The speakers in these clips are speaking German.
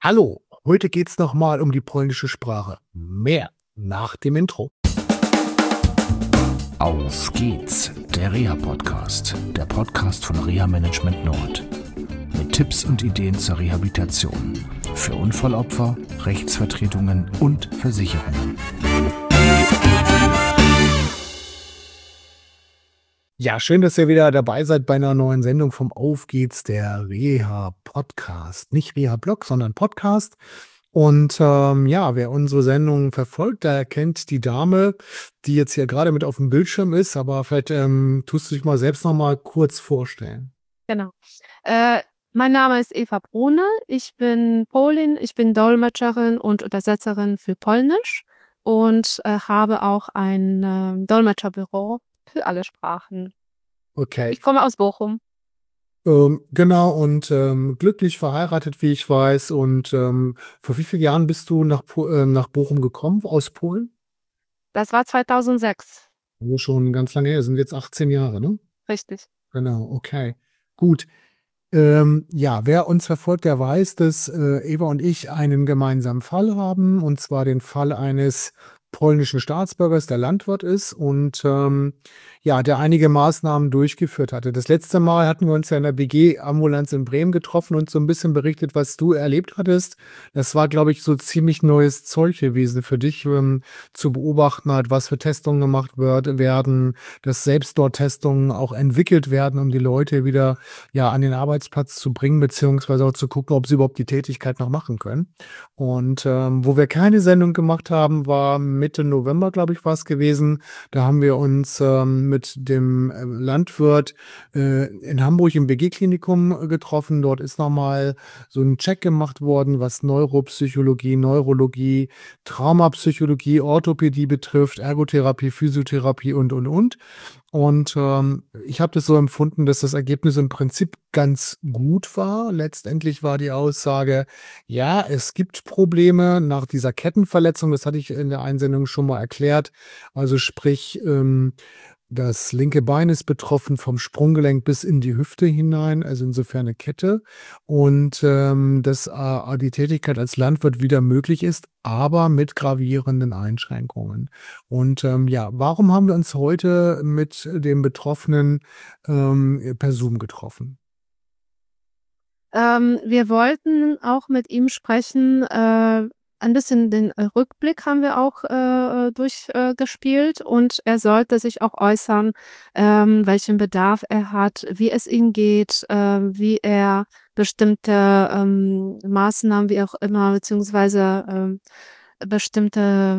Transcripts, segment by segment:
Hallo, heute geht's nochmal um die polnische Sprache. Mehr nach dem Intro. Auf geht's, der Reha-Podcast, der Podcast von Reha Management Nord. Mit Tipps und Ideen zur Rehabilitation für Unfallopfer, Rechtsvertretungen und Versicherungen. Ja, schön, dass ihr wieder dabei seid bei einer neuen Sendung vom Auf geht's, der Reha-Podcast. Nicht Reha-Blog, sondern Podcast. Und ja, wer unsere Sendung verfolgt, der erkennt die Dame, die jetzt hier gerade mit auf dem Bildschirm ist. Aber vielleicht tust du dich mal selbst noch mal kurz vorstellen. Genau. Mein Name ist Eva Brune. Ich bin Polin. Ich bin Dolmetscherin und Übersetzerin für Polnisch und habe auch ein Dolmetscherbüro für alle Sprachen. Okay. Ich komme aus Bochum. Genau, und glücklich verheiratet, wie ich weiß. Und vor wie vielen Jahren bist du nach Bochum gekommen, aus Polen? Das war 2006. Also schon ganz lange her, sind jetzt 18 Jahre, ne? Richtig. Genau, okay. Gut. Ja, wer uns verfolgt, der weiß, dass Eva und ich einen gemeinsamen Fall haben, und zwar den Fall eines polnischen Staatsbürgers, der Landwirt ist und ja, der einige Maßnahmen durchgeführt hatte. Das letzte Mal hatten wir uns ja in der BG-Ambulanz in Bremen getroffen und so ein bisschen berichtet, was du erlebt hattest. Das war, glaube ich, so ziemlich neues Zeug gewesen für dich, zu beobachten halt, was für Testungen gemacht werden, dass selbst dort Testungen auch entwickelt werden, um die Leute wieder ja an den Arbeitsplatz zu bringen, beziehungsweise auch zu gucken, ob sie überhaupt die Tätigkeit noch machen können. Und wo wir keine Sendung gemacht haben, war Mitte November, glaube ich, war es gewesen. Da haben wir uns mit dem Landwirt in Hamburg im BG-Klinikum getroffen. Dort ist nochmal so ein Check gemacht worden, was Neuropsychologie, Neurologie, Traumapsychologie, Orthopädie betrifft, Ergotherapie, Physiotherapie und. Und ich habe das so empfunden, dass das Ergebnis im Prinzip ganz gut war. Letztendlich war die Aussage, ja, es gibt Probleme nach dieser Kettenverletzung. Das hatte ich in der Einsendung schon mal erklärt. Also sprich, das linke Bein ist betroffen vom Sprunggelenk bis in die Hüfte hinein, also insofern eine Kette. Und dass die Tätigkeit als Landwirt wieder möglich ist, aber mit gravierenden Einschränkungen. Und ja, warum haben wir uns heute mit dem Betroffenen per Zoom getroffen? Wir wollten auch mit ihm sprechen. Ein bisschen den Rückblick haben wir auch durchgespielt und er sollte sich auch äußern, welchen Bedarf er hat, wie es ihm geht, wie er bestimmte Maßnahmen, wie auch immer, beziehungsweise bestimmte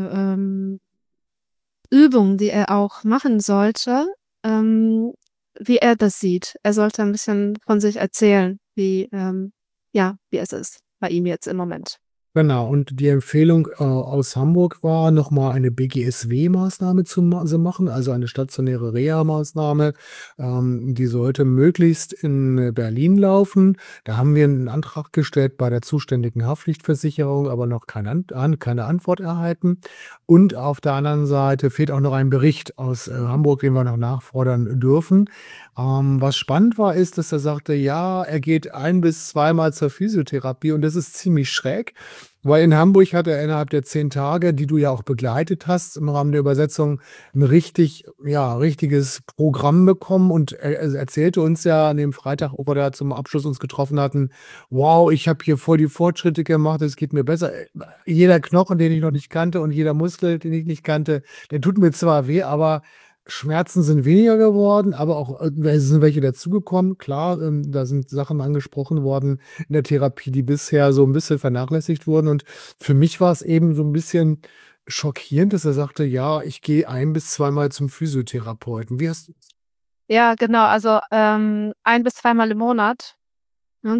Übungen, die er auch machen sollte, wie er das sieht. Er sollte ein bisschen von sich erzählen, wie es ist bei ihm jetzt im Moment. Genau, und die Empfehlung aus Hamburg war, nochmal eine BGSW-Maßnahme zu machen, also eine stationäre Reha-Maßnahme. Die sollte möglichst in Berlin laufen. Da haben wir einen Antrag gestellt bei der zuständigen Haftpflichtversicherung, aber noch keine Antwort erhalten. Und auf der anderen Seite fehlt auch noch ein Bericht aus Hamburg, den wir noch nachfordern dürfen. Was spannend war, ist, dass er sagte, ja, er geht 1 bis 2-mal zur Physiotherapie, und das ist ziemlich schräg, weil in Hamburg hat er innerhalb der 10 Tage, die du ja auch begleitet hast im Rahmen der Übersetzung, ein richtiges Programm bekommen, und er erzählte uns ja an dem Freitag, wo wir da zum Abschluss uns getroffen hatten: „Wow, ich habe hier voll die Fortschritte gemacht, es geht mir besser. Jeder Knochen, den ich noch nicht kannte, und jeder Muskel, den ich nicht kannte, der tut mir zwar weh, aber Schmerzen sind weniger geworden, aber auch es sind welche dazugekommen. Klar, da sind Sachen angesprochen worden in der Therapie, die bisher so ein bisschen vernachlässigt wurden. Und für mich war es eben so ein bisschen schockierend, dass er sagte: „Ja, ich gehe 1 bis 2-mal zum Physiotherapeuten.“ Wie hast du das? Ja, genau, also 1 bis 2-mal im Monat, ne,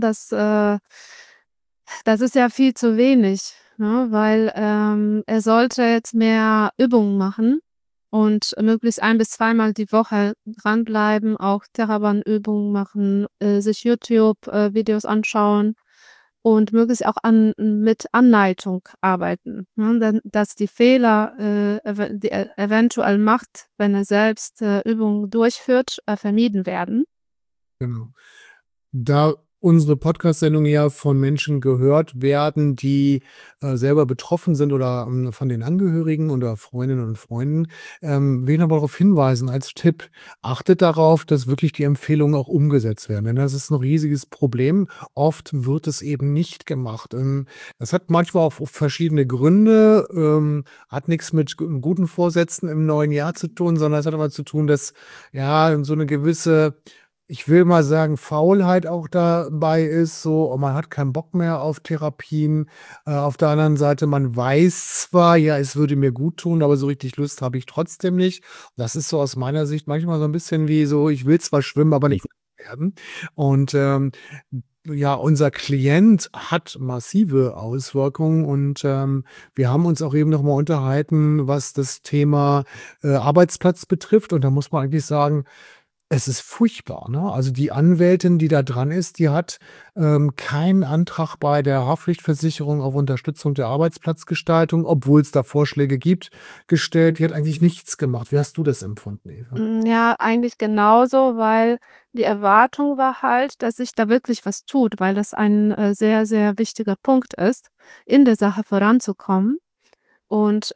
das ist ja viel zu wenig, ne, weil er sollte jetzt mehr Übungen machen und möglichst 1 bis 2-mal die Woche dranbleiben, auch Theraban-Übungen machen, sich YouTube Videos anschauen und möglichst auch mit Anleitung arbeiten, ne? Dann dass die Fehler, die er eventuell macht, wenn er selbst Übungen durchführt, vermieden werden. Genau. Da unsere Podcast-Sendung ja von Menschen gehört werden, die selber betroffen sind oder von den Angehörigen oder Freundinnen und Freunden. Will ich aber darauf hinweisen als Tipp, achtet darauf, dass wirklich die Empfehlungen auch umgesetzt werden. Denn das ist ein riesiges Problem. Oft wird es eben nicht gemacht. Das hat manchmal auch verschiedene Gründe, hat nichts mit guten Vorsätzen im neuen Jahr zu tun, sondern es hat aber zu tun, dass ja so eine gewisse, ich will mal sagen, Faulheit auch dabei ist, so, und man hat keinen Bock mehr auf Therapien. Auf der anderen Seite, man weiß zwar, ja, es würde mir gut tun, aber so richtig Lust habe ich trotzdem nicht. Das ist so aus meiner Sicht manchmal so ein bisschen wie so, ich will zwar schwimmen, aber nicht werden. Und ja, unser Klient hat massive Auswirkungen und wir haben uns auch eben noch mal unterhalten, was das Thema Arbeitsplatz betrifft. Und da muss man eigentlich sagen, es ist furchtbar, ne? Also, die Anwältin, die da dran ist, die hat keinen Antrag bei der Haftpflichtversicherung auf Unterstützung der Arbeitsplatzgestaltung, obwohl es da Vorschläge gibt, gestellt. Die hat eigentlich nichts gemacht. Wie hast du das empfunden, Eva? Ja, eigentlich genauso, weil die Erwartung war halt, dass sich da wirklich was tut, weil das ein, sehr, sehr wichtiger Punkt ist, in der Sache voranzukommen. Und,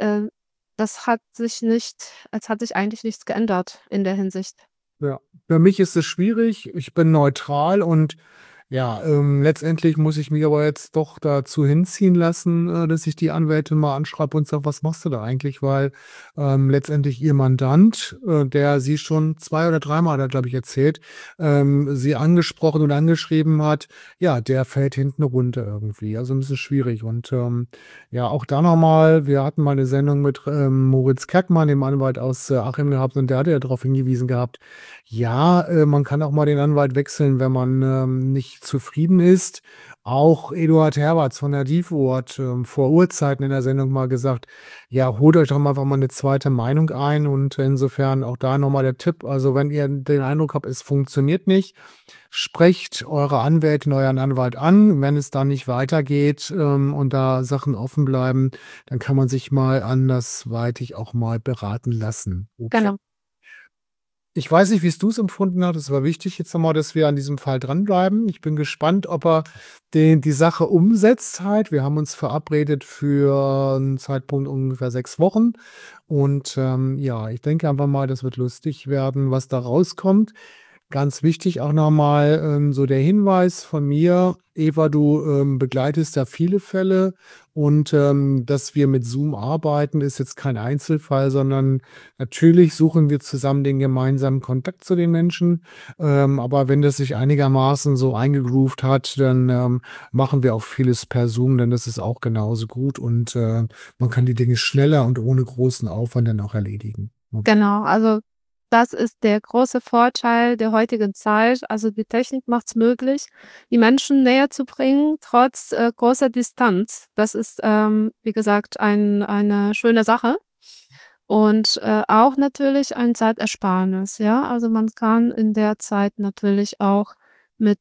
es hat sich eigentlich nichts geändert in der Hinsicht. Ja, für mich ist es schwierig. Ich bin neutral und ja, letztendlich muss ich mich aber jetzt doch dazu hinziehen lassen, dass ich die Anwältin mal anschreibe und sage: „Was machst du da eigentlich?“ Weil, letztendlich ihr Mandant, der sie schon 2 oder dreimal, hat er, glaube ich, erzählt, sie angesprochen und angeschrieben hat, ja, der fällt hinten runter irgendwie. Also, 'n bisschen schwierig und, ja, auch da noch mal, wir hatten mal 'ne Sendung mit, Moritz Kerkmann, dem Anwalt aus, Achim gehabt, und der hatte ja darauf hingewiesen gehabt, ja, man kann auch mal den Anwalt wechseln, wenn man, nicht zufrieden ist. Auch Eduard Herberts von der DIFO hat, vor Urzeiten in der Sendung mal gesagt: „Ja, holt euch doch mal einfach mal 'ne zweite Meinung ein.“ Und insofern auch da noch mal der Tipp, also, wenn ihr den Eindruck habt, es funktioniert nicht, sprecht eure Anwältin, euren Anwalt an. Wenn es dann nicht weitergeht, und da Sachen offen bleiben, dann kann man sich mal andersweitig auch mal beraten lassen. Okay. Genau. Ich weiß nicht, wie du es empfunden hast. Es war wichtig jetzt noch mal, dass wir an diesem Fall dranbleiben. Ich bin gespannt, ob er die Sache umsetzt halt. Wir haben uns verabredet für einen Zeitpunkt ungefähr 6 Wochen und, ja, ich denke einfach mal, das wird lustig werden, was da rauskommt. Ganz wichtig auch noch mal, so der Hinweis von mir: Eva, du, begleitest da viele Fälle und, dass wir mit Zoom arbeiten, ist jetzt kein Einzelfall, sondern natürlich suchen wir zusammen den gemeinsamen Kontakt zu den Menschen. Aber wenn das sich einigermaßen so eingegroovt hat, dann, machen wir auch vieles per Zoom, denn das ist auch genauso gut und, man kann die Dinge schneller und ohne großen Aufwand dann auch erledigen. Okay. Genau, also das ist der große Vorteil der heutigen Zeit. Also, die Technik macht es möglich, die Menschen näher zu bringen, trotz, großer Distanz. Das ist, wie gesagt, eine schöne Sache und, auch natürlich ein Zeitersparnis, ja? Also, man kann in der Zeit natürlich auch mit,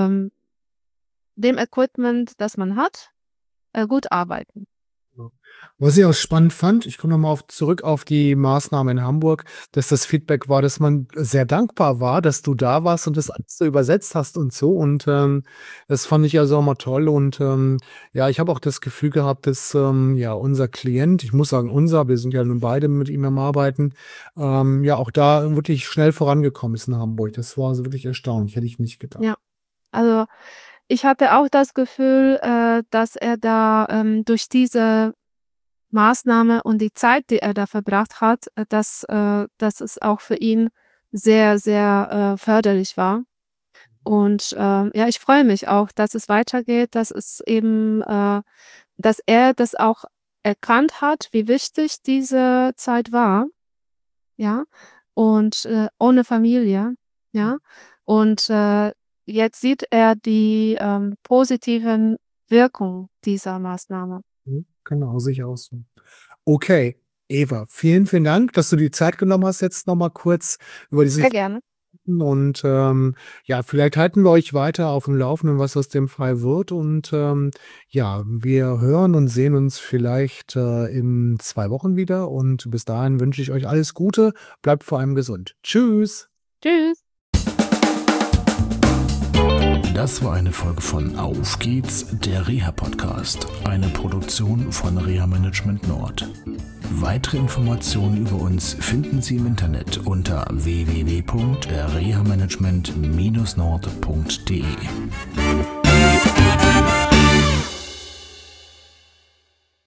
dem Equipment, das man hat, gut arbeiten. Ja. Was ich auch spannend fand, ich komme noch mal zurück auf die Maßnahme in Hamburg, dass das Feedback war, dass man sehr dankbar war, dass du da warst und das alles so übersetzt hast und so. Und, das fand ich also auch mal toll. Und, ja, ich habe auch das Gefühl gehabt, dass, ja, unser Klient, ich muss sagen unser, wir sind ja nun beide mit ihm am Arbeiten, ja, auch da wirklich schnell vorangekommen ist in Hamburg. Das war so wirklich erstaunlich, hätte ich nicht gedacht. Ja, also ich hatte auch das Gefühl, dass er da, durch diese Maßnahme und die Zeit, die er da verbracht hat, dass es auch für ihn sehr, sehr, förderlich war. Und, ja, ich freue mich auch, dass es weitergeht, dass es eben, dass er das auch erkannt hat, wie wichtig diese Zeit war, ja, und, ohne Familie, ja. Und, jetzt sieht er die, positiven Wirkungen dieser Maßnahme. Genau, sehe ich auch so. Okay, Eva, vielen, vielen Dank, dass du die Zeit genommen hast, jetzt noch mal kurz über diese Sehr gerne. und, ja, vielleicht halten wir euch weiter auf dem Laufenden, was aus dem Fall wird und, ja, wir hören und sehen uns vielleicht, in 2 Wochen wieder und bis dahin wünsche ich euch alles Gute. Bleibt vor allem gesund. Tschüss. Tschüss. Das war eine Folge von Auf geht's, der Reha-Podcast, eine Produktion von Reha Management Nord. Weitere Informationen über uns finden Sie im Internet unter www.rehamanagement-nord.de.